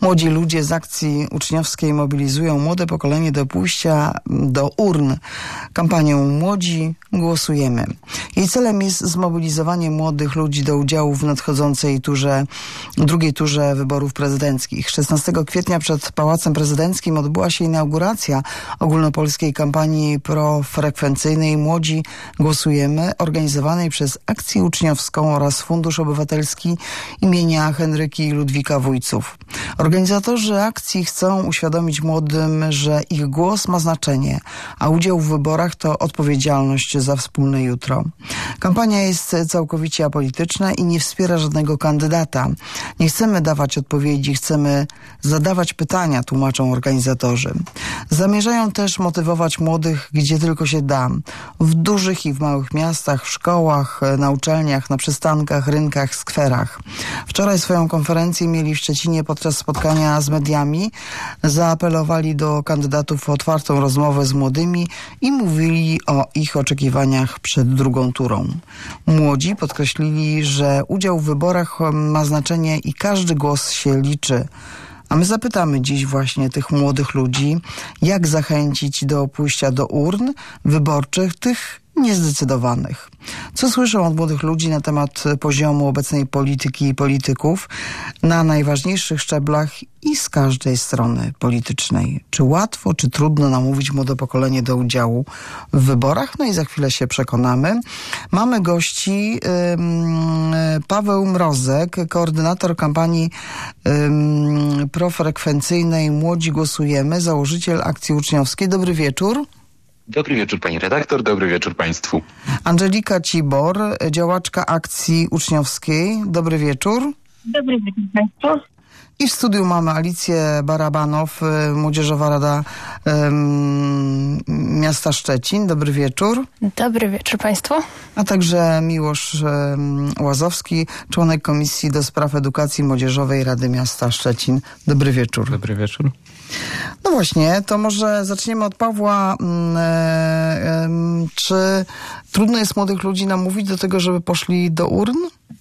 Młodzi ludzie z akcji uczniowskiej mobilizują młode pokolenie do pójścia do urn. Kampanią Młodzi Głosujemy. Jej celem jest zmobilizowanie młodych ludzi do udziału w nadchodzącej drugiej turze wyborów prezydenckich. 16 kwietnia przed Pałacem Prezydenckim odbyła się inauguracja ogólnopolskiej kampanii profrekwencyjnej Młodzi Głosujemy, organizowanej przez Akcję Uczniowską oraz Fundusz Obywatelski imienia Henryki i Ludwika Wójców. Organizatorzy akcji chcą uświadomić młodym, że ich głos ma znaczenie, a udział w wyborach to odpowiedzialność za wspólne jutro. Kampania jest całkowicie apolityczna i nie wspiera żadnego kandydata. Nie chcemy dawać odpowiedzi, chcemy zadawać pytania, tłumaczą organizatorzy. Zamierzają też motywować młodych, gdzie tylko się da. W dużych i w małych miastach, w szkołach, na uczelniach, na przystankach, rynkach, skwerach. Wczoraj swoją konferencję mieli w Szczecinie podczas spotkania z mediami. Zaapelowali do kandydatów o otwartą rozmowę z młodymi i mówili o ich oczekiwaniach przed drugą turą. Młodzi podkreślili, że udział w wyborach ma znaczenie i każdy głos się liczy. A my zapytamy dziś właśnie tych młodych ludzi, jak zachęcić do pójścia do urn wyborczych tych niezdecydowanych. Co słyszą od młodych ludzi na temat poziomu obecnej polityki i polityków na najważniejszych szczeblach i z każdej strony politycznej? Czy łatwo, czy trudno namówić młode pokolenie do udziału w wyborach? No i za chwilę się przekonamy. Mamy gości. Paweł Mrozek, koordynator kampanii profrekwencyjnej Młodzi Głosujemy, założyciel Akcji Uczniowskiej. Dobry wieczór. Dobry wieczór pani redaktor, dobry wieczór państwu. Angelika Cibor, działaczka Akcji Uczniowskiej. Dobry wieczór. Dobry wieczór państwu. I w studiu mamy Alicję Barabanow, Młodzieżowa Rada Miasta Szczecin. Dobry wieczór. Dobry wieczór państwu. A także Miłosz Łazowski, członek Komisji do Spraw Edukacji Młodzieżowej Rady Miasta Szczecin. Dobry wieczór. Dobry wieczór. No właśnie, to może zaczniemy od Pawła. Czy trudno jest młodych ludzi namówić do tego, żeby poszli do urn?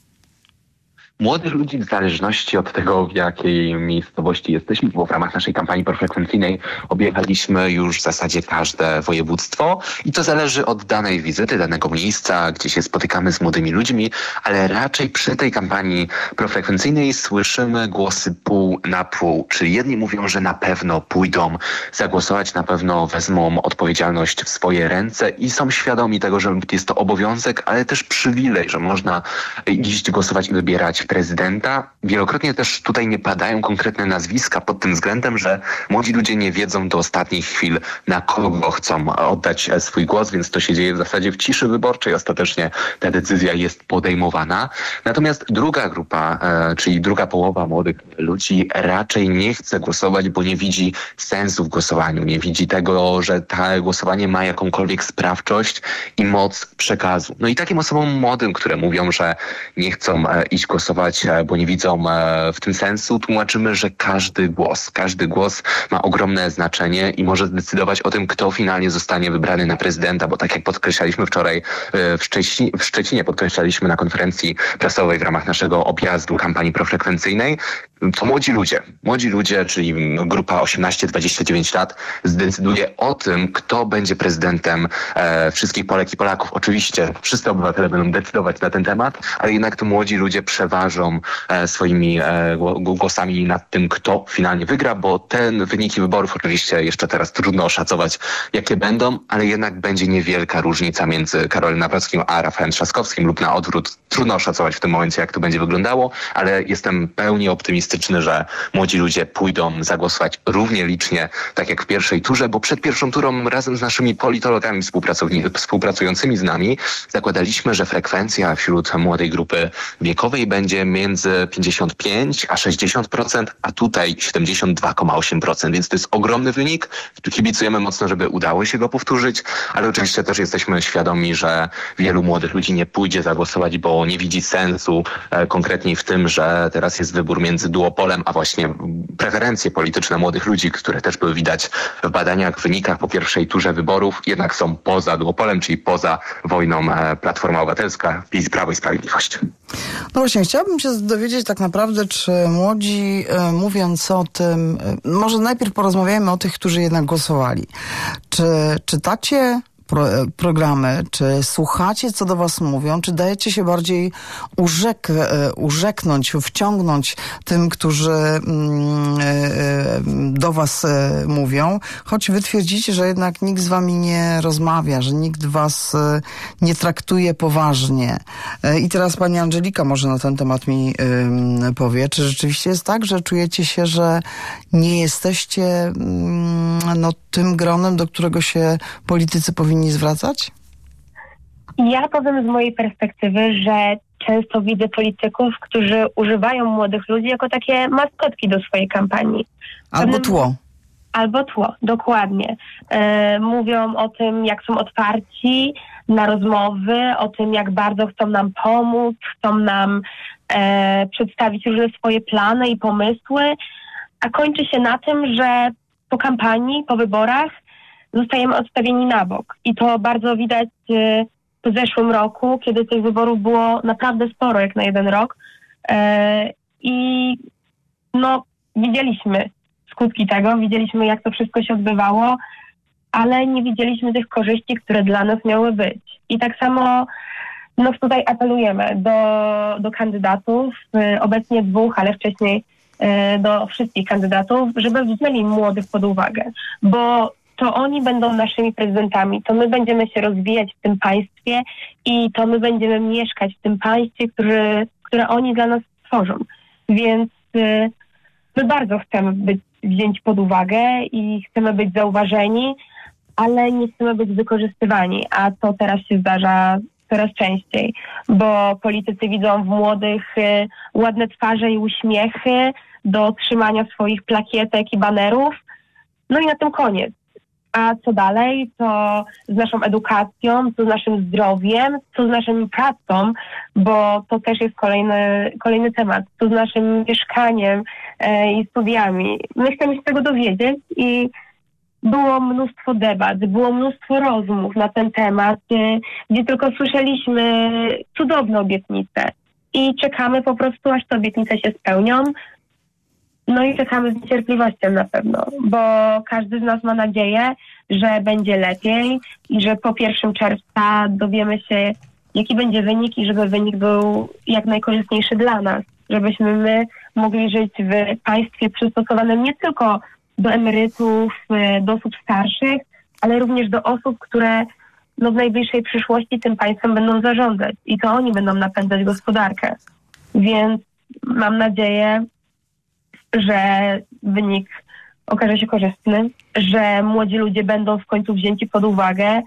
Młodych ludzi w zależności od tego, w jakiej miejscowości jesteśmy, bo w ramach naszej kampanii profrekwencyjnej objechaliśmy już w zasadzie każde województwo i to zależy od danej wizyty, danego miejsca, gdzie się spotykamy z młodymi ludźmi, ale raczej przy tej kampanii profrekwencyjnej słyszymy głosy pół na pół, czyli jedni mówią, że na pewno pójdą zagłosować, na pewno wezmą odpowiedzialność w swoje ręce i są świadomi tego, że jest to obowiązek, ale też przywilej, że można iść głosować i wybierać prezydenta. Wielokrotnie też tutaj nie padają konkretne nazwiska pod tym względem, że młodzi ludzie nie wiedzą do ostatnich chwil, na kogo chcą oddać swój głos, więc to się dzieje w zasadzie w ciszy wyborczej. Ostatecznie ta decyzja jest podejmowana. Natomiast druga grupa, czyli druga połowa młodych ludzi raczej nie chce głosować, bo nie widzi sensu w głosowaniu. Nie widzi tego, że to głosowanie ma jakąkolwiek sprawczość i moc przekazu. No i takim osobom młodym, które mówią, że nie chcą iść głosować, bo nie widzą w tym sensu, tłumaczymy, że każdy głos ma ogromne znaczenie i może zdecydować o tym, kto finalnie zostanie wybrany na prezydenta, bo tak jak podkreślaliśmy wczoraj w Szczecinie, podkreślaliśmy na konferencji prasowej w ramach naszego objazdu kampanii profrekwencyjnej, to młodzi ludzie, czyli grupa 18-29 lat, zdecyduje o tym, kto będzie prezydentem wszystkich Polek i Polaków. Oczywiście wszyscy obywatele będą decydować na ten temat, ale jednak to młodzi ludzie przeważą swoimi głosami nad tym, kto finalnie wygra, bo te wyniki wyborów oczywiście jeszcze teraz trudno oszacować, jakie będą, ale jednak będzie niewielka różnica między Karolem Nawrockim a Rafałem Trzaskowskim lub na odwrót. Trudno oszacować w tym momencie, jak to będzie wyglądało, ale jestem pełni optymistyczny, że młodzi ludzie pójdą zagłosować równie licznie, tak jak w pierwszej turze, bo przed pierwszą turą razem z naszymi politologami współpracującymi z nami zakładaliśmy, że frekwencja wśród młodej grupy wiekowej będzie między 55 a 60%, a tutaj 72,8%, więc to jest ogromny wynik. Kibicujemy mocno, żeby udało się go powtórzyć, ale oczywiście też jesteśmy świadomi, że wielu młodych ludzi nie pójdzie zagłosować, bo nie widzi sensu konkretnie w tym, że teraz jest wybór między duopolem, a właśnie preferencje polityczne młodych ludzi, które też były widać w badaniach, w wynikach po pierwszej turze wyborów, jednak są poza duopolem, czyli poza wojną Platforma Obywatelska, PiS, Prawo i Sprawiedliwość. No właśnie, chciałabym się dowiedzieć tak naprawdę, czy młodzi, mówiąc o tym, może najpierw porozmawiajmy o tych, którzy jednak głosowali. Czy czytacie programy, czy słuchacie, co do was mówią, czy dajecie się bardziej urzeknąć, wciągnąć tym, którzy do was mówią, choć wy twierdzicie, że jednak nikt z wami nie rozmawia, że nikt was nie traktuje poważnie. I teraz pani Angelika może na ten temat mi powie, czy rzeczywiście jest tak, że czujecie się, że nie jesteście tym gronem, do którego się politycy powinni zwracać? Ja powiem z mojej perspektywy, że często widzę polityków, którzy używają młodych ludzi jako takie maskotki do swojej kampanii. Albo tło. Albo tło, dokładnie. Mówią o tym, jak są otwarci na rozmowy, o tym, jak bardzo chcą nam pomóc, chcą nam przedstawić różne swoje plany i pomysły, a kończy się na tym, że po kampanii, po wyborach zostajemy odstawieni na bok. I to bardzo widać w zeszłym roku, kiedy tych wyborów było naprawdę sporo, jak na jeden rok. I widzieliśmy skutki tego, widzieliśmy, jak to wszystko się odbywało, ale nie widzieliśmy tych korzyści, które dla nas miały być. I tak samo tutaj apelujemy do kandydatów, obecnie 2, ale wcześniej do wszystkich kandydatów, żeby wzięli młodych pod uwagę, bo to oni będą naszymi prezydentami, to my będziemy się rozwijać w tym państwie i to my będziemy mieszkać w tym państwie, które oni dla nas tworzą. Więc my bardzo chcemy być wzięci pod uwagę i chcemy być zauważeni, ale nie chcemy być wykorzystywani, a to teraz się zdarza coraz częściej, bo politycy widzą w młodych ładne twarze i uśmiechy do trzymania swoich plakietek i banerów. No i na tym koniec. A co dalej? Co z naszą edukacją, co z naszym zdrowiem, co z naszą pracą, bo to też jest kolejny temat, co z naszym mieszkaniem i studiami. My chcemy się tego dowiedzieć i było mnóstwo debat, było mnóstwo rozmów na ten temat, gdzie tylko słyszeliśmy cudowne obietnice i czekamy po prostu, aż te obietnice się spełnią. No i czekamy z niecierpliwością na pewno, bo każdy z nas ma nadzieję, że będzie lepiej i że po 1 czerwca dowiemy się, jaki będzie wynik i żeby wynik był jak najkorzystniejszy dla nas, żebyśmy my mogli żyć w państwie przystosowanym nie tylko do emerytów, do osób starszych, ale również do osób, które w najbliższej przyszłości tym państwem będą zarządzać i to oni będą napędzać gospodarkę. Więc mam nadzieję, że wynik okaże się korzystny, że młodzi ludzie będą w końcu wzięci pod uwagę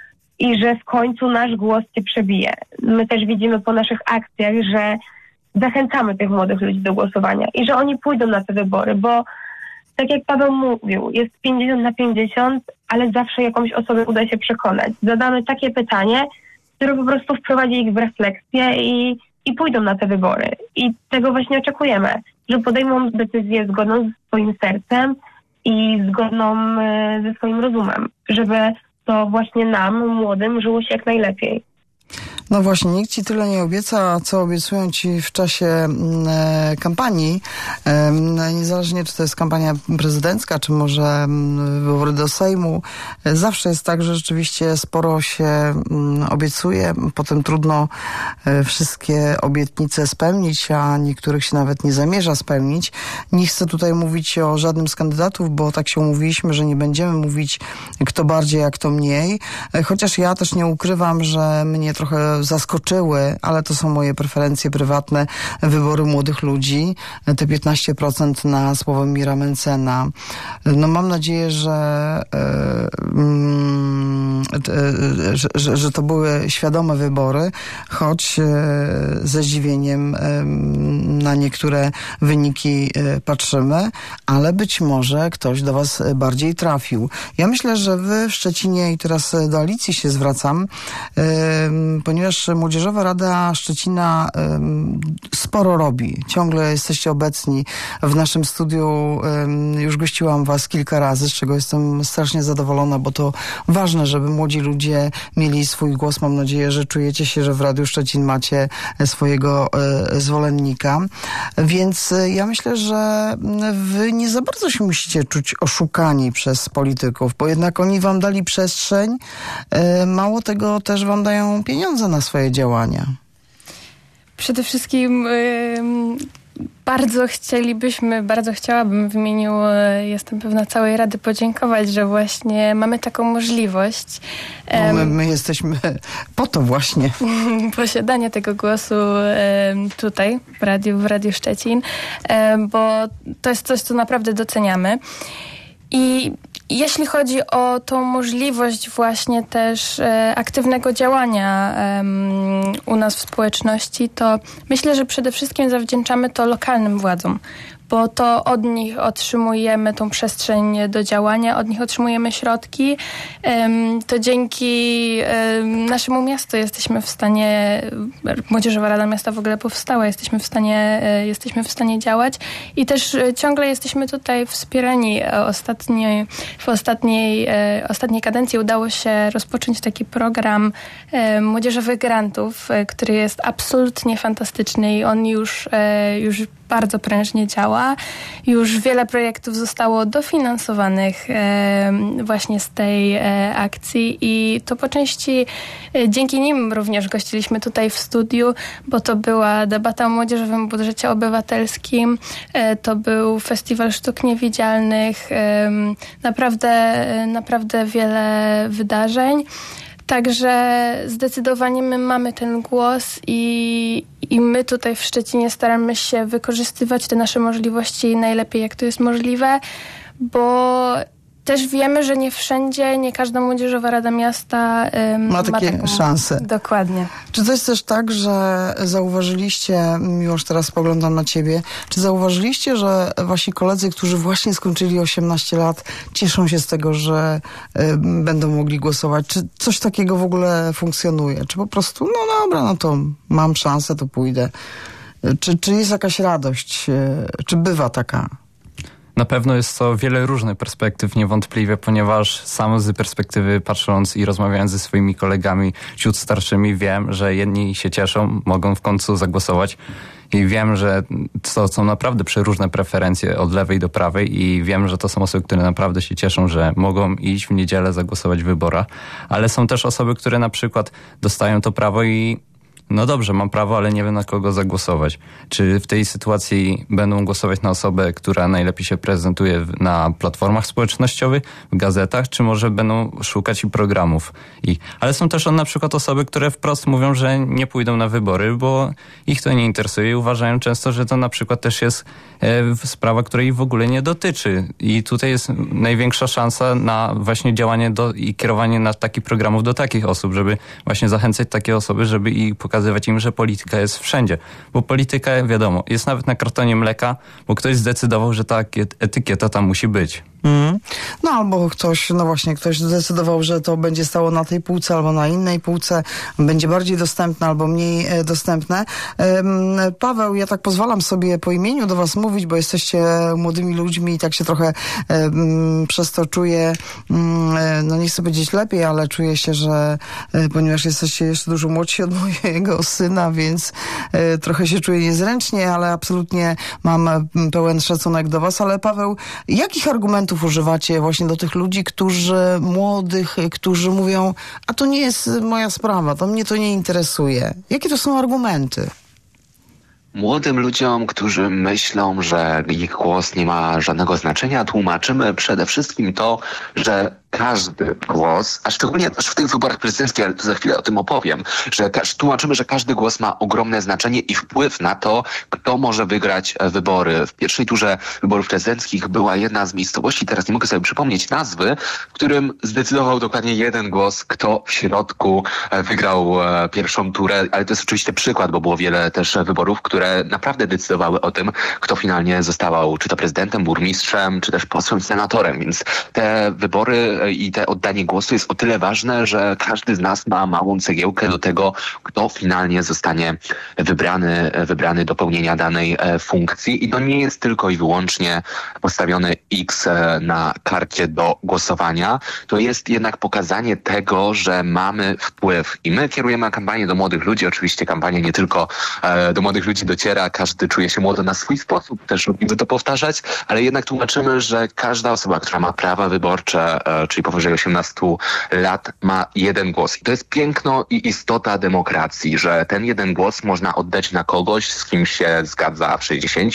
i że w końcu nasz głos się przebije. My też widzimy po naszych akcjach, że zachęcamy tych młodych ludzi do głosowania i że oni pójdą na te wybory, bo tak jak Paweł mówił, jest 50/50, ale zawsze jakąś osobę uda się przekonać. Zadamy takie pytanie, które po prostu wprowadzi ich w refleksję i pójdą na te wybory. I tego właśnie oczekujemy, że podejmą decyzję zgodną ze swoim sercem i zgodną ze swoim rozumem, żeby to właśnie nam, młodym, żyło się jak najlepiej. No właśnie, nikt ci tyle nie obieca, co obiecują ci w czasie kampanii. Niezależnie, czy to jest kampania prezydencka, czy może wybory do Sejmu. Zawsze jest tak, że rzeczywiście sporo się obiecuje. Potem trudno wszystkie obietnice spełnić, a niektórych się nawet nie zamierza spełnić. Nie chcę tutaj mówić o żadnym z kandydatów, bo tak się umówiliśmy, że nie będziemy mówić kto bardziej, a kto mniej. Chociaż ja też nie ukrywam, że mnie trochę zaskoczyły, ale to są moje preferencje prywatne, wybory młodych ludzi. Te 15% na Sławomira Mentzena. No mam nadzieję, że to były świadome wybory, choć ze zdziwieniem na niektóre wyniki patrzymy, ale być może ktoś do was bardziej trafił. Ja myślę, że wy w Szczecinie, i teraz do Alicji się zwracam, ponieważ ponieważ Młodzieżowa Rada Szczecina sporo robi. Ciągle jesteście obecni w naszym studiu. Już gościłam was kilka razy, z czego jestem strasznie zadowolona, bo to ważne, żeby młodzi ludzie mieli swój głos. Mam nadzieję, że czujecie się, że w Radiu Szczecin macie swojego zwolennika. Więc ja myślę, że wy nie za bardzo się musicie czuć oszukani przez polityków, bo jednak oni wam dali przestrzeń. Mało tego, też wam dają pieniądze na swoje działania. Przede wszystkim bardzo chciałabym w imieniu, jestem pewna, całej Rady podziękować, że właśnie mamy taką możliwość. My jesteśmy po to właśnie. Posiadanie tego głosu tutaj w Radiu Szczecin, bo to jest coś, co naprawdę doceniamy. I jeśli chodzi o tą możliwość właśnie też aktywnego działania u nas w społeczności, to myślę, że przede wszystkim zawdzięczamy to lokalnym władzom, bo to od nich otrzymujemy tą przestrzeń do działania, od nich otrzymujemy środki. To dzięki naszemu miastu jesteśmy w stanie, Młodzieżowa Rada Miasta w ogóle powstała, jesteśmy w stanie działać i też ciągle jesteśmy tutaj wspierani. W ostatniej kadencji udało się rozpocząć taki program młodzieżowych grantów, który jest absolutnie fantastyczny i on już bardzo prężnie działa. Już wiele projektów zostało dofinansowanych właśnie z tej akcji i to po części dzięki nim również gościliśmy tutaj w studiu, bo to była debata o młodzieżowym budżecie obywatelskim, to był Festiwal Sztuk Niewidzialnych, naprawdę wiele wydarzeń. Także zdecydowanie my mamy ten głos i my tutaj w Szczecinie staramy się wykorzystywać te nasze możliwości najlepiej, jak to jest możliwe, bo też wiemy, że nie wszędzie, nie każda Młodzieżowa Rada Miasta ma takie szanse. Dokładnie. Czy to jest też tak, że zauważyliście, Miłosz, teraz spoglądam na ciebie, czy zauważyliście, że wasi koledzy, którzy właśnie skończyli 18 lat, cieszą się z tego, że będą mogli głosować? Czy coś takiego w ogóle funkcjonuje? Czy po prostu, no dobra, no to mam szansę, to pójdę. Czy jest jakaś radość? Czy bywa taka? Na pewno jest to wiele różnych perspektyw, niewątpliwie, ponieważ sam z perspektywy patrząc i rozmawiając ze swoimi kolegami wśród starszymi wiem, że jedni się cieszą, mogą w końcu zagłosować i wiem, że to są naprawdę przeróżne preferencje od lewej do prawej i wiem, że to są osoby, które naprawdę się cieszą, że mogą iść w niedzielę zagłosować w wyborach, ale są też osoby, które na przykład dostają to prawo i no dobrze, mam prawo, ale nie wiem, na kogo zagłosować. Czy w tej sytuacji będą głosować na osobę, która najlepiej się prezentuje na platformach społecznościowych, w gazetach, czy może będą szukać i programów ich. Ale są też na przykład osoby, które wprost mówią, że nie pójdą na wybory, bo ich to nie interesuje i uważają często, że to na przykład też jest sprawa, której ich w ogóle nie dotyczy. I tutaj jest największa szansa na właśnie działanie i kierowanie na takich programów do takich osób, żeby właśnie zachęcać takie osoby, żeby i pokazywać im, że polityka jest wszędzie. Bo polityka, wiadomo, jest nawet na kartonie mleka, bo ktoś zdecydował, że ta etykieta tam musi być. No albo ktoś zdecydował, że to będzie stało na tej półce albo na innej półce, będzie bardziej dostępne albo mniej dostępne. Paweł, ja tak pozwalam sobie po imieniu do was mówić, bo jesteście młodymi ludźmi i tak się trochę przez to czuję, no nie chcę powiedzieć lepiej, ale czuję się, że ponieważ jesteście jeszcze dużo młodsi od mojego syna, więc trochę się czuję niezręcznie, ale absolutnie mam pełen szacunek do was. Ale Paweł, jakich argumentów używacie właśnie do tych ludzi, młodych, którzy mówią, a to nie jest moja sprawa, to mnie to nie interesuje. Jakie to są argumenty? Młodym ludziom, którzy myślą, że ich głos nie ma żadnego znaczenia, tłumaczymy przede wszystkim to, że każdy głos, a szczególnie też w tych wyborach prezydenckich, ale to za chwilę o tym opowiem, że tłumaczymy, że każdy głos ma ogromne znaczenie i wpływ na to, kto może wygrać wybory. W pierwszej turze wyborów prezydenckich była jedna z miejscowości, teraz nie mogę sobie przypomnieć nazwy, w którym zdecydował dokładnie jeden głos, kto w środku wygrał pierwszą turę, ale to jest oczywiście przykład, bo było wiele też wyborów, które naprawdę decydowały o tym, kto finalnie zostawał czy to prezydentem, burmistrzem, czy też posłem, senatorem, więc te wybory i te oddanie głosu jest o tyle ważne, że każdy z nas ma małą cegiełkę do tego, kto finalnie zostanie wybrany do pełnienia danej funkcji. I to nie jest tylko i wyłącznie postawione X na karcie do głosowania. To jest jednak pokazanie tego, że mamy wpływ. I my kierujemy kampanię do młodych ludzi. Oczywiście kampania nie tylko do młodych ludzi dociera. Każdy czuje się młody na swój sposób. Też lubimy to powtarzać, ale jednak tłumaczymy, że każda osoba, która ma prawa wyborcze, czyli powyżej 18 lat, ma jeden głos. I to jest piękno i istota demokracji, że ten jeden głos można oddać na kogoś, z kim się zgadza w 60,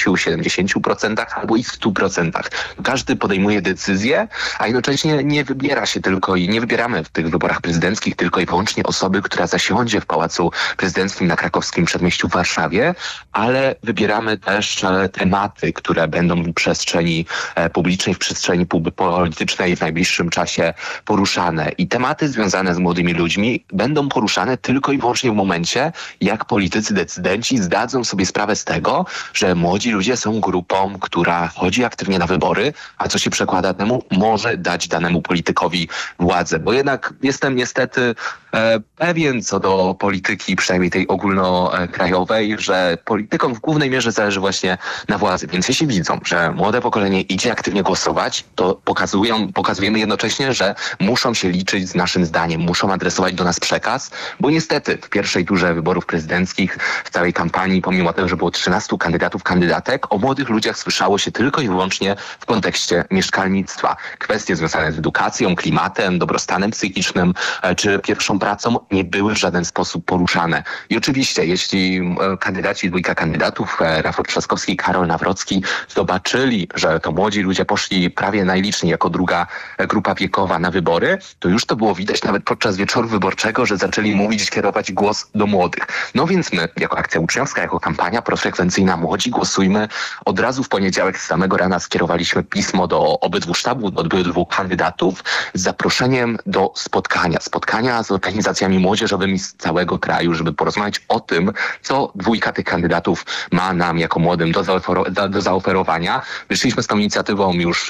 70% albo i w 100%. Każdy podejmuje decyzję, a jednocześnie nie wybiera się tylko i nie wybieramy w tych wyborach prezydenckich tylko i wyłącznie osoby, która zasiądzie w Pałacu Prezydenckim na Krakowskim Przedmieściu w Warszawie, ale wybieramy też tematy, które będą w przestrzeni publicznej, w przestrzeni politycznej w najbliższym czasie poruszane. I tematy związane z młodymi ludźmi będą poruszane tylko i wyłącznie w momencie, jak politycy, decydenci zdadzą sobie sprawę z tego, że młodzi ludzie są grupą, która chodzi aktywnie na wybory, a co się przekłada temu, może dać danemu politykowi władzę. Bo jednak jestem niestety pewien co do polityki, przynajmniej tej ogólnokrajowej, że politykom w głównej mierze zależy właśnie na władzy. Więc jeśli widzą, że młode pokolenie idzie aktywnie głosować, to pokazujemy jednocześnie, że muszą się liczyć z naszym zdaniem, muszą adresować do nas przekaz, bo niestety w pierwszej turze wyborów prezydenckich, w całej kampanii, pomimo tego, że było 13 kandydatów, kandydatek, o młodych ludziach słyszało się tylko i wyłącznie w kontekście mieszkalnictwa. Kwestie związane z edukacją, klimatem, dobrostanem psychicznym czy pierwszą pracą nie były w żaden sposób poruszane. I oczywiście, jeśli dwójka kandydatów, Rafał Trzaskowski i Karol Nawrocki, zobaczyli, że to młodzi ludzie poszli prawie najliczniej jako druga grupa wiekowa na wybory, to już to było widać nawet podczas wieczoru wyborczego, że zaczęli mówić, kierować głos do młodych. No więc my, jako akcja uczniowska, jako kampania profrekwencyjna Młodzi Głosujmy, od razu w poniedziałek z samego rana skierowaliśmy pismo do obydwu sztabów, do obydwu kandydatów z zaproszeniem do spotkania z organizacjami młodzieżowymi z całego kraju, żeby porozmawiać o tym, co dwójka tych kandydatów ma nam jako młodym do zaoferowania. Wyszliśmy z tą inicjatywą już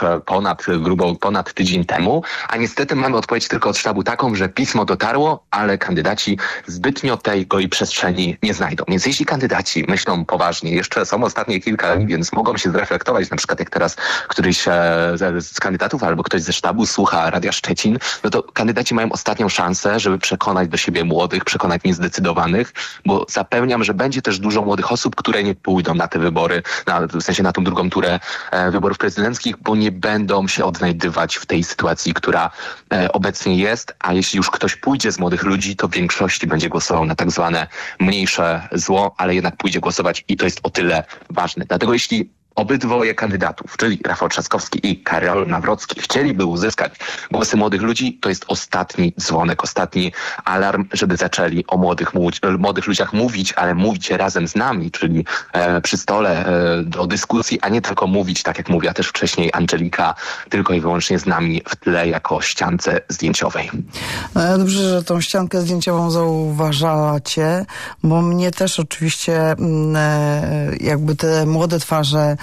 ponad tydzień temu, a niestety mamy odpowiedź tylko od sztabu taką, że pismo dotarło, ale kandydaci zbytnio tego i przestrzeni nie znajdą. Więc jeśli kandydaci myślą poważnie, jeszcze są ostatnie kilka dni, więc mogą się zreflektować, na przykład jak teraz któryś z kandydatów albo ktoś ze sztabu słucha Radia Szczecin, no to kandydaci mają ostatnią szansę, żeby przekonać do siebie młodych, przekonać niezdecydowanych, bo zapewniam, że będzie też dużo młodych osób, które nie pójdą na te wybory, w sensie na tą drugą turę wyborów prezydenckich, bo nie będą się odnajdywać w tej sytuacji, która obecnie jest, a jeśli już ktoś pójdzie z młodych ludzi, to w większości będzie głosował na tak zwane mniejsze zło, ale jednak pójdzie głosować i to jest o tyle ważne. Dlatego jeśli obydwoje kandydatów, czyli Rafał Trzaskowski i Karol Nawrocki, chcieliby uzyskać głosy młodych ludzi, to jest ostatni dzwonek, ostatni alarm, żeby zaczęli o młodych ludziach mówić, ale mówić razem z nami, czyli przy stole do dyskusji, a nie tylko mówić, tak jak mówiła też wcześniej Angelika, tylko i wyłącznie z nami w tle jako ściance zdjęciowej. Dobrze, że tą ściankę zdjęciową zauważacie, bo mnie też oczywiście jakby te młode twarze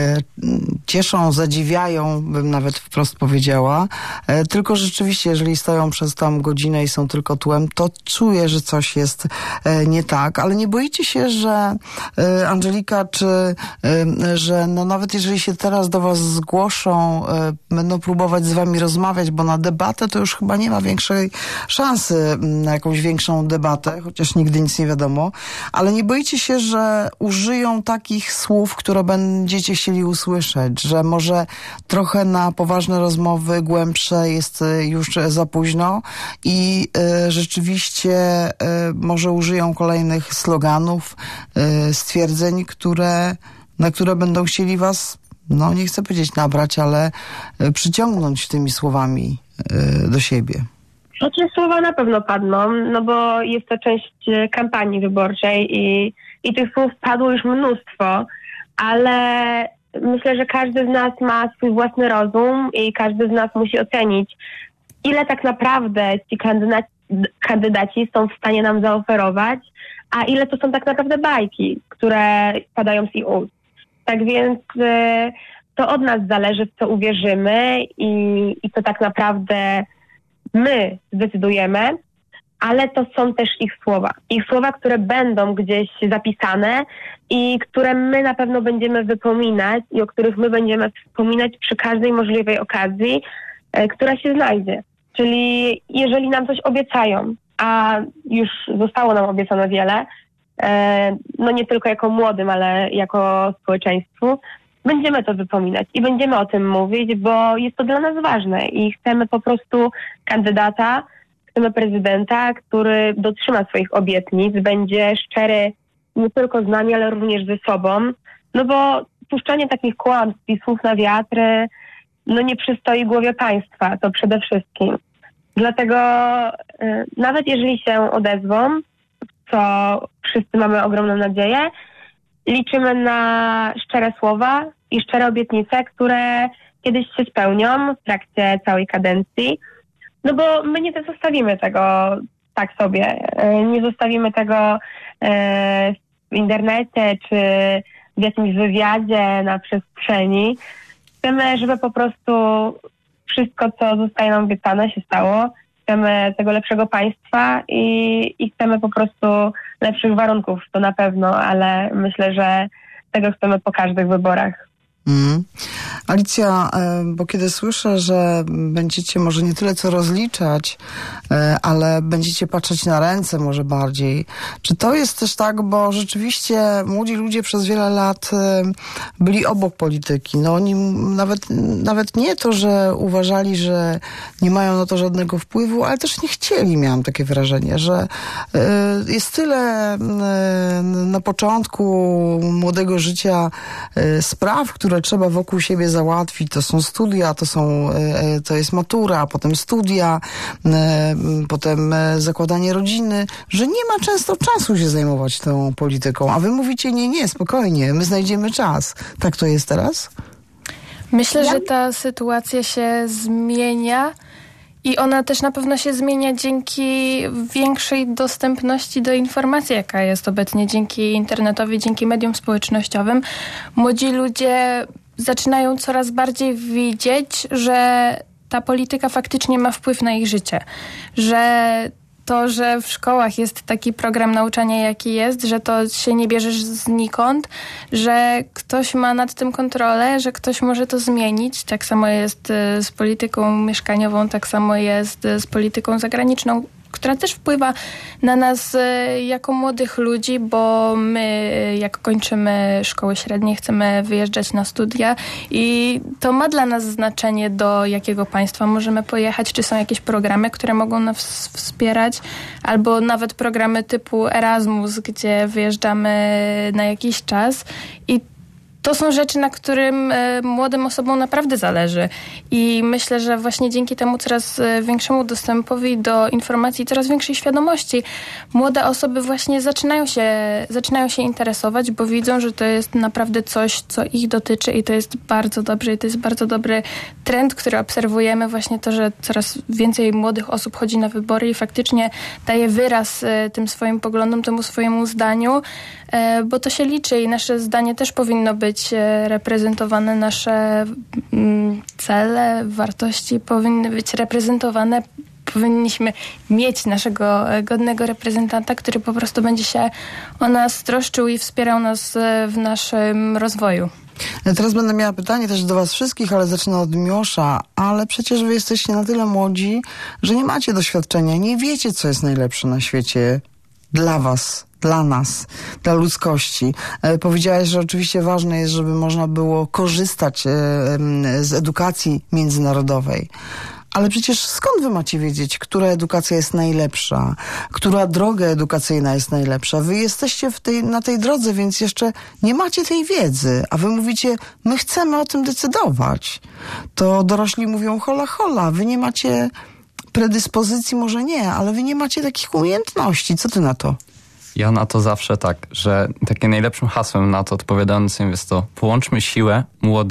cieszą, zadziwiają, bym nawet wprost powiedziała. Tylko rzeczywiście, jeżeli stoją przez tam godzinę i są tylko tłem, to czuję, że coś jest nie tak. Ale nie boicie się, że Angelika, że no nawet jeżeli się teraz do was zgłoszą, będą próbować z wami rozmawiać, bo na debatę to już chyba nie ma większej szansy na jakąś większą debatę, chociaż nigdy nic nie wiadomo. Ale nie boicie się, że użyją takich słów, które będziecie chcieli usłyszeć, że może trochę na poważne rozmowy głębsze jest już za późno i rzeczywiście może użyją kolejnych sloganów, stwierdzeń, na które będą chcieli was, no nie chcę powiedzieć nabrać, ale przyciągnąć tymi słowami do siebie. Takie słowa na pewno padną, no bo jest to część kampanii wyborczej i tych słów padło już mnóstwo, ale myślę, że każdy z nas ma swój własny rozum i każdy z nas musi ocenić, ile tak naprawdę ci kandydaci są w stanie nam zaoferować, a ile to są tak naprawdę bajki, które padają z ich ust. Tak więc to od nas zależy, w co uwierzymy i co tak naprawdę my zdecydujemy, ale to są też ich słowa. Ich słowa, które będą gdzieś zapisane i które my na pewno będziemy wypominać i o których my będziemy wspominać przy każdej możliwej okazji, która się znajdzie. Czyli jeżeli nam coś obiecają, a już zostało nam obiecane wiele, no nie tylko jako młodym, ale jako społeczeństwu, będziemy to wypominać i będziemy o tym mówić, bo jest to dla nas ważne i chcemy po prostu kandydata, chcemy prezydenta, który dotrzyma swoich obietnic, będzie szczery nie tylko z nami, ale również ze sobą, no bo puszczanie takich kłamstw i słów na wiatr, no nie przystoi głowie państwa, to przede wszystkim. Dlatego nawet jeżeli się odezwą, co wszyscy mamy ogromną nadzieję, liczymy na szczere słowa i szczere obietnice, które kiedyś się spełnią w trakcie całej kadencji. No bo my nie zostawimy tego tak sobie. Nie zostawimy tego w internecie czy w jakimś wywiadzie na przestrzeni. Chcemy, żeby po prostu wszystko, co zostaje nam obiecane, się stało. Chcemy tego lepszego państwa i chcemy po prostu lepszych warunków, to na pewno, ale myślę, że tego chcemy po każdych wyborach. Alicja, bo kiedy słyszę, że będziecie może nie tyle co rozliczać, ale będziecie patrzeć na ręce może bardziej. Czy to jest też tak, bo rzeczywiście młodzi ludzie przez wiele lat byli obok polityki. No oni nawet nie to, że uważali, że nie mają na to żadnego wpływu, ale też nie chcieli, miałam takie wrażenie, że jest tyle na początku młodego życia spraw, które trzeba wokół siebie załatwić. To są studia, to jest matura, potem studia, potem zakładanie rodziny, że nie ma często czasu się zajmować tą polityką. A wy mówicie, nie, spokojnie, my znajdziemy czas. Tak to jest teraz? Myślę, że ta sytuacja się zmienia i ona też na pewno się zmienia dzięki większej dostępności do informacji, jaka jest obecnie, dzięki internetowi, dzięki mediom społecznościowym. Młodzi ludzie zaczynają coraz bardziej widzieć, że ta polityka faktycznie ma wpływ na ich życie. Że to, że w szkołach jest taki program nauczania, jaki jest, że to się nie bierzesz znikąd, że ktoś ma nad tym kontrolę, że ktoś może to zmienić. Tak samo jest z polityką mieszkaniową, tak samo jest z polityką zagraniczną, która też wpływa na nas jako młodych ludzi, bo my, jak kończymy szkoły średnie, chcemy wyjeżdżać na studia i to ma dla nas znaczenie, do jakiego państwa możemy pojechać, czy są jakieś programy, które mogą nas wspierać, albo nawet programy typu Erasmus, gdzie wyjeżdżamy na jakiś czas i to są rzeczy, na którym młodym osobom naprawdę zależy. I myślę, że właśnie dzięki temu coraz większemu dostępowi do informacji, coraz większej świadomości, młode osoby właśnie zaczynają się interesować, bo widzą, że to jest naprawdę coś, co ich dotyczy i to jest bardzo dobrze i to jest bardzo dobry trend, który obserwujemy. Właśnie to, że coraz więcej młodych osób chodzi na wybory i faktycznie daje wyraz tym swoim poglądom, temu swojemu zdaniu, bo to się liczy i nasze zdanie też powinno być reprezentowane, nasze cele, wartości powinny być reprezentowane. Powinniśmy mieć naszego godnego reprezentanta, który po prostu będzie się o nas troszczył i wspierał nas w naszym rozwoju. Teraz będę miała pytanie też do was wszystkich, ale zacznę od Miłosza. Ale przecież wy jesteście na tyle młodzi, że nie macie doświadczenia, nie wiecie, co jest najlepsze na świecie dla was, dla nas, dla ludzkości. Powiedziałaś, że oczywiście ważne jest, żeby można było korzystać z edukacji międzynarodowej. Ale przecież skąd wy macie wiedzieć, która edukacja jest najlepsza, która droga edukacyjna jest najlepsza? Wy jesteście na tej drodze, więc jeszcze nie macie tej wiedzy, a wy mówicie, my chcemy o tym decydować. To dorośli mówią hola hola, wy nie macie predyspozycji, może nie, ale wy nie macie takich umiejętności. Co ty na to? Ja na to zawsze tak, że takim najlepszym hasłem na to odpowiadającym jest to: połączmy siłę młodych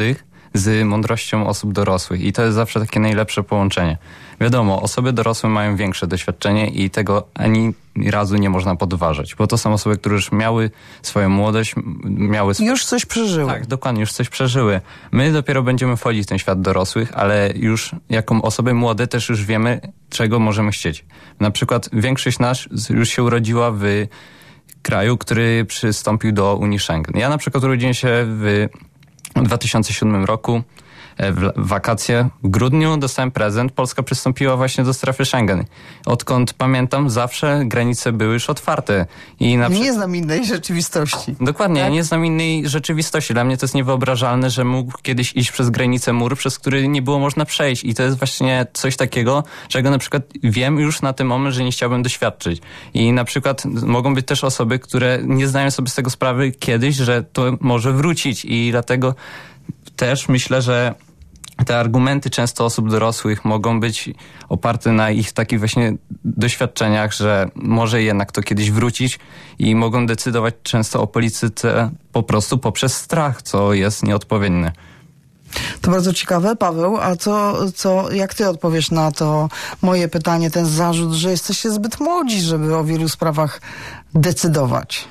z mądrością osób dorosłych i to jest zawsze takie najlepsze połączenie. Wiadomo, osoby dorosłe mają większe doświadczenie i tego ani razu nie można podważać, bo to są osoby, które już miały swoją młodość, Już coś przeżyły. Tak, dokładnie, już coś przeżyły. My dopiero będziemy wchodzić w ten świat dorosłych, ale już jako osoby młode też już wiemy, czego możemy chcieć. Na przykład większość nas już się urodziła w kraju, który przystąpił do Unii Schengen. Ja na przykład urodziłem się w 2007 roku. W wakacje w grudniu dostałem prezent. Polska przystąpiła właśnie do strefy Schengen. Odkąd pamiętam, zawsze granice były już otwarte. I nie znam innej rzeczywistości. Dokładnie, tak? Nie znam innej rzeczywistości. Dla mnie to jest niewyobrażalne, że mógł kiedyś iść przez granicę mur, przez który nie było można przejść. I to jest właśnie coś takiego, czego na przykład wiem już na ten moment, że nie chciałbym doświadczyć. I na przykład mogą być też osoby, które nie zdają sobie z tego sprawy kiedyś, że to może wrócić. I dlatego też myślę, że te argumenty często osób dorosłych mogą być oparte na ich takich właśnie doświadczeniach, że może jednak to kiedyś wrócić i mogą decydować często o polityce po prostu poprzez strach, co jest nieodpowiednie. To bardzo ciekawe. Paweł, a jak ty odpowiesz na to moje pytanie, ten zarzut, że jesteście zbyt młodzi, żeby o wielu sprawach decydować?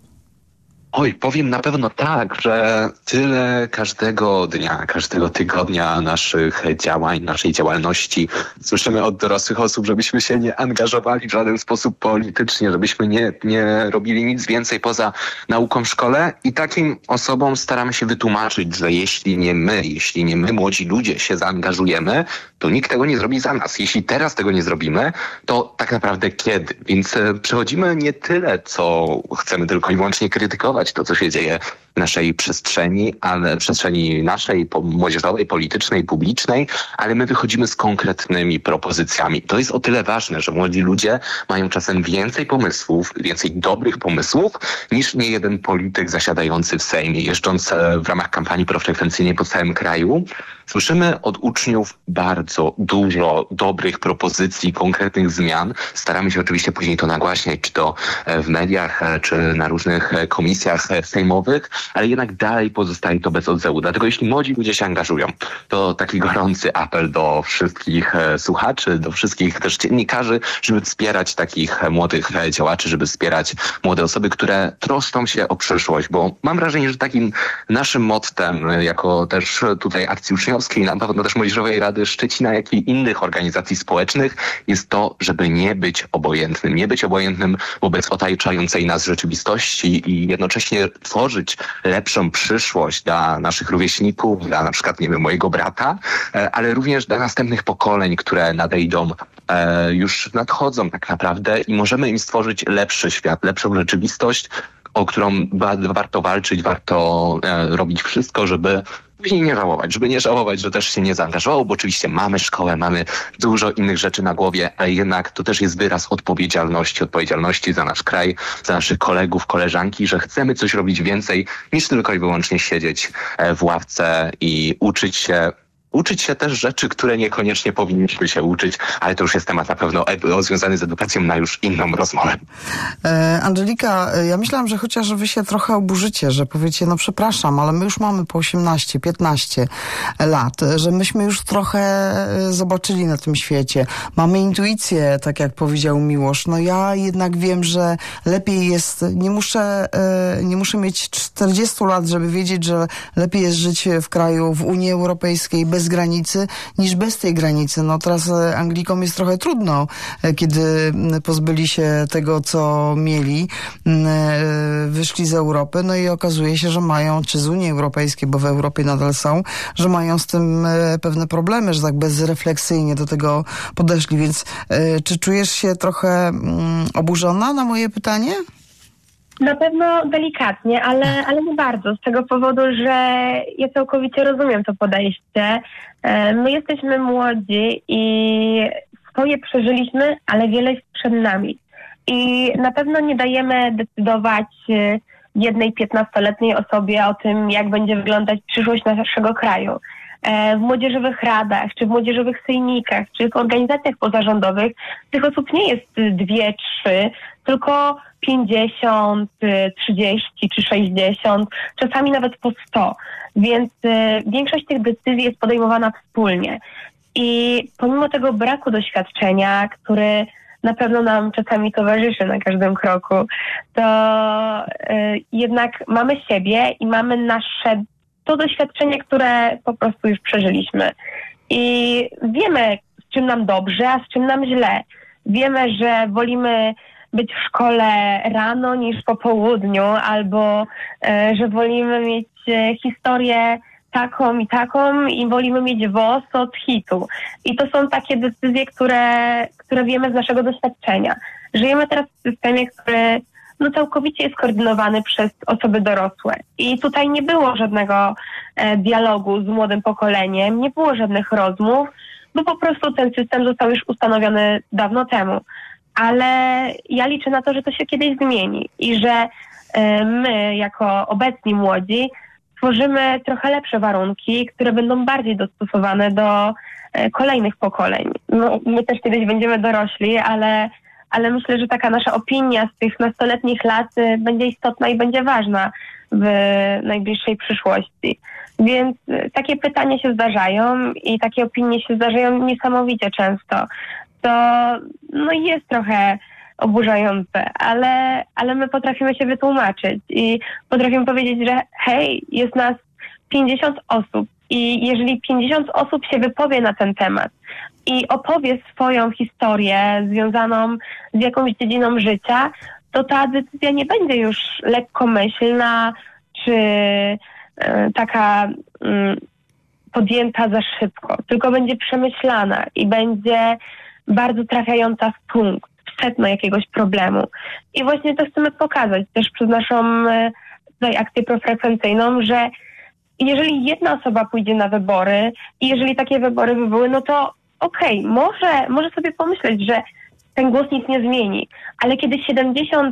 Oj, powiem na pewno tak, że tyle każdego dnia, każdego tygodnia naszych działań, naszej działalności słyszymy od dorosłych osób, żebyśmy się nie angażowali w żaden sposób politycznie, żebyśmy nie robili nic więcej poza nauką w szkole i takim osobom staramy się wytłumaczyć, że jeśli nie my, młodzi ludzie się zaangażujemy, to nikt tego nie zrobi za nas. Jeśli teraz tego nie zrobimy, to tak naprawdę kiedy? Więc przechodzimy nie tyle, co chcemy tylko i wyłącznie krytykować, to, co się dzieje w naszej przestrzeni, ale przestrzeni naszej młodzieżowej, politycznej, publicznej, ale my wychodzimy z konkretnymi propozycjami. To jest o tyle ważne, że młodzi ludzie mają czasem więcej pomysłów, więcej dobrych pomysłów, niż niejeden polityk zasiadający w Sejmie, jeżdżąc w ramach kampanii profrekwencyjnej po całym kraju. Słyszymy od uczniów bardzo dużo dobrych propozycji, konkretnych zmian. Staramy się oczywiście później to nagłaśniać, czy to w mediach, czy na różnych komisjach sejmowych, ale jednak dalej pozostaje to bez odzewu. Dlatego jeśli młodzi ludzie się angażują, to taki gorący apel do wszystkich słuchaczy, do wszystkich też dziennikarzy, żeby wspierać takich młodych działaczy, żeby wspierać młode osoby, które troszczą się o przyszłość, bo mam wrażenie, że takim naszym mottem, jako też tutaj akcji uczniowskiej, na pewno też Młodzieżowej Rady Szczecina, jak i innych organizacji społecznych, jest to, żeby nie być obojętnym wobec otaczającej nas rzeczywistości i jednocześnie tworzyć lepszą przyszłość dla naszych rówieśników, dla na przykład, mojego brata, ale również dla następnych pokoleń, które nadejdą, już nadchodzą tak naprawdę i możemy im stworzyć lepszy świat, lepszą rzeczywistość, o którą warto walczyć, warto robić wszystko, żeby później nie żałować, że też się nie zaangażował, bo oczywiście mamy szkołę, mamy dużo innych rzeczy na głowie, ale jednak to też jest wyraz odpowiedzialności za nasz kraj, za naszych kolegów, koleżanki, że chcemy coś robić więcej niż tylko i wyłącznie siedzieć w ławce i uczyć się też rzeczy, które niekoniecznie powinniśmy się uczyć, ale to już jest temat na pewno związany z edukacją na już inną rozmowę. Angelika, ja myślałam, że chociaż wy się trochę oburzycie, że powiecie, no przepraszam, ale my już mamy po 18, 15 lat, że myśmy już trochę zobaczyli na tym świecie. Mamy intuicję, tak jak powiedział Miłosz. No ja jednak wiem, że lepiej jest, nie muszę mieć 40 lat, żeby wiedzieć, że lepiej jest żyć w kraju, w Unii Europejskiej bez granicy, niż bez tej granicy. No teraz Anglikom jest trochę trudno, kiedy pozbyli się tego, co mieli, wyszli z Europy, no i okazuje się, że mają, czy z Unii Europejskiej, bo w Europie nadal są, że mają z tym pewne problemy, że tak bezrefleksyjnie do tego podeszli, więc czy czujesz się trochę oburzona na moje pytanie? Na pewno delikatnie, ale nie bardzo. Z tego powodu, że ja całkowicie rozumiem to podejście. My jesteśmy młodzi i swoje przeżyliśmy, ale wiele jest przed nami. I na pewno nie dajemy decydować jednej 15-letniej osobie o tym, jak będzie wyglądać przyszłość naszego kraju. w młodzieżowych radach, czy w młodzieżowych sejmikach, czy w organizacjach pozarządowych tych osób nie jest 2, 3, tylko 50, 30 czy 60, czasami nawet po 100. Więc większość tych decyzji jest podejmowana wspólnie. I pomimo tego braku doświadczenia, który na pewno nam czasami towarzyszy na każdym kroku, to jednak mamy siebie i mamy to doświadczenie, które po prostu już przeżyliśmy. I wiemy, z czym nam dobrze, a z czym nam źle. Wiemy, że wolimy być w szkole rano niż po południu, albo że wolimy mieć historię taką i wolimy mieć WOS od hitu. I to są takie decyzje, które wiemy z naszego doświadczenia. Żyjemy teraz w systemie, który całkowicie jest koordynowany przez osoby dorosłe. I tutaj nie było żadnego dialogu z młodym pokoleniem, nie było żadnych rozmów, bo po prostu ten system został już ustanowiony dawno temu. Ale ja liczę na to, że to się kiedyś zmieni i że my, jako obecni młodzi, tworzymy trochę lepsze warunki, które będą bardziej dostosowane do kolejnych pokoleń. My też kiedyś będziemy dorośli, ale myślę, że taka nasza opinia z tych nastoletnich lat będzie istotna i będzie ważna w najbliższej przyszłości. Więc takie pytania się zdarzają i takie opinie się zdarzają niesamowicie często. To jest trochę oburzające, ale my potrafimy się wytłumaczyć i potrafimy powiedzieć, że hej, jest nas 50 osób i jeżeli 50 osób się wypowie na ten temat i opowie swoją historię związaną z jakąś dziedziną życia, to ta decyzja nie będzie już lekkomyślna czy taka podjęta za szybko, tylko będzie przemyślana i będzie bardzo trafiająca w punkt, w sedno jakiegoś problemu. I właśnie to chcemy pokazać też przez naszą tutaj akcję profrekwencyjną, że jeżeli jedna osoba pójdzie na wybory i jeżeli takie wybory by były, no to okej, może sobie pomyśleć, że ten głos nic nie zmieni, ale kiedy 72%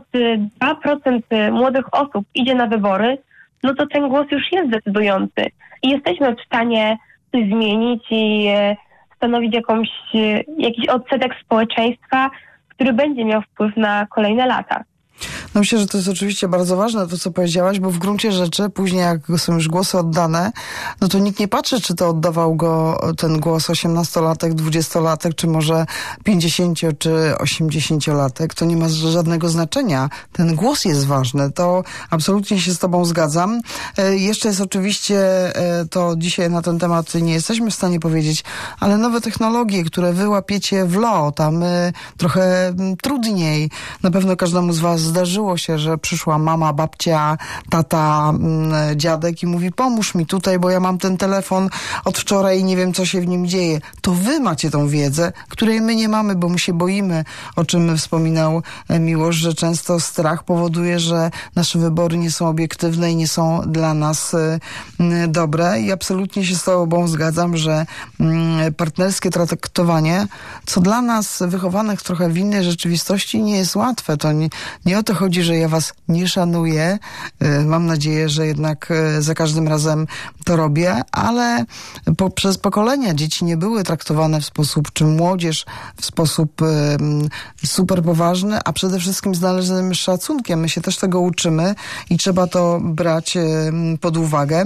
młodych osób idzie na wybory, no to ten głos już jest decydujący i jesteśmy w stanie coś zmienić i stanowić jakiś odsetek społeczeństwa, który będzie miał wpływ na kolejne lata. Myślę, że to jest oczywiście bardzo ważne to, co powiedziałaś, bo w gruncie rzeczy później, jak są już głosy oddane, no to nikt nie patrzy, czy to oddawał ten głos 18-latek, 20-latek, czy może 50- czy 80-latek. To nie ma żadnego znaczenia. Ten głos jest ważny. To absolutnie się z tobą zgadzam. Jeszcze jest oczywiście, to dzisiaj na ten temat nie jesteśmy w stanie powiedzieć, ale nowe technologie, które wy łapiecie w lot, a my trochę trudniej. Na pewno każdemu z was zdarzyło się, że przyszła mama, babcia, tata, dziadek i mówi: pomóż mi tutaj, bo ja mam ten telefon od wczoraj i nie wiem, co się w nim dzieje. To wy macie tą wiedzę, której my nie mamy, bo my się boimy, o czym wspominał Miłosz, że często strach powoduje, że nasze wybory nie są obiektywne i nie są dla nas dobre. I absolutnie się z tobą zgadzam, że partnerskie traktowanie, co dla nas wychowanych trochę w innej rzeczywistości, nie jest łatwe. To nie o to chodzi, że ja was nie szanuję. Mam nadzieję, że jednak za każdym razem to robię, ale przez pokolenia dzieci nie były traktowane w sposób, czy młodzież w sposób super poważny, a przede wszystkim z należnym szacunkiem. My się też tego uczymy i trzeba to brać pod uwagę.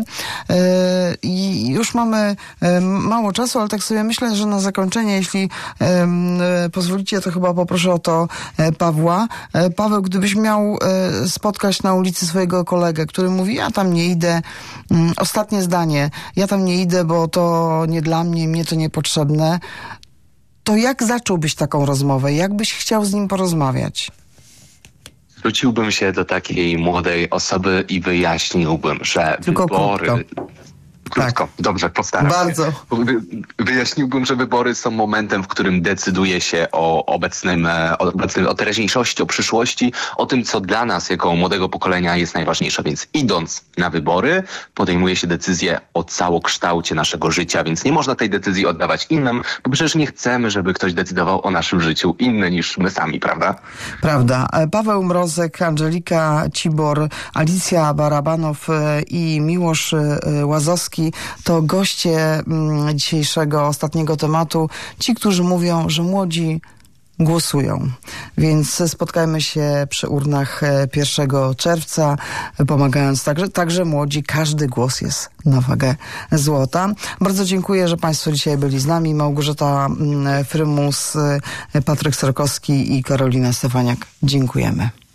I już mamy mało czasu, ale tak sobie myślę, że na zakończenie, jeśli pozwolicie, to chyba poproszę o to Pawła. Paweł, gdybyś miał spotkać na ulicy swojego kolegę, który mówi: ja tam nie idę, ostatnie zdanie, ja tam nie idę, bo to nie dla mnie, mnie to niepotrzebne, to jak zacząłbyś taką rozmowę? Jak byś chciał z nim porozmawiać? Zwróciłbym się do takiej młodej osoby i wyjaśniłbym, że tylko wybory... Krótko, tak. Dobrze, postaram Bardzo. się. Wyjaśniłbym, że wybory są momentem, w którym decyduje się o teraźniejszości, o przyszłości, o tym, co dla nas jako młodego pokolenia jest najważniejsze. Więc idąc na wybory, podejmuje się decyzję o całokształcie naszego życia, więc nie można tej decyzji oddawać innym, bo przecież nie chcemy, żeby ktoś decydował o naszym życiu inny niż my sami, prawda? Prawda. Paweł Mrozek, Angelika Cibor, Alicja Barabanow i Miłosz Łazowski Sarkowski to goście dzisiejszego ostatniego tematu. Ci, którzy mówią, że młodzi głosują. Więc spotkajmy się przy urnach 1 czerwca, pomagając także młodzi. Każdy głos jest na wagę złota. Bardzo dziękuję, że Państwo dzisiaj byli z nami. Małgorzata Frymus, Patryk Sarkowski i Karolina Stefaniak. Dziękujemy.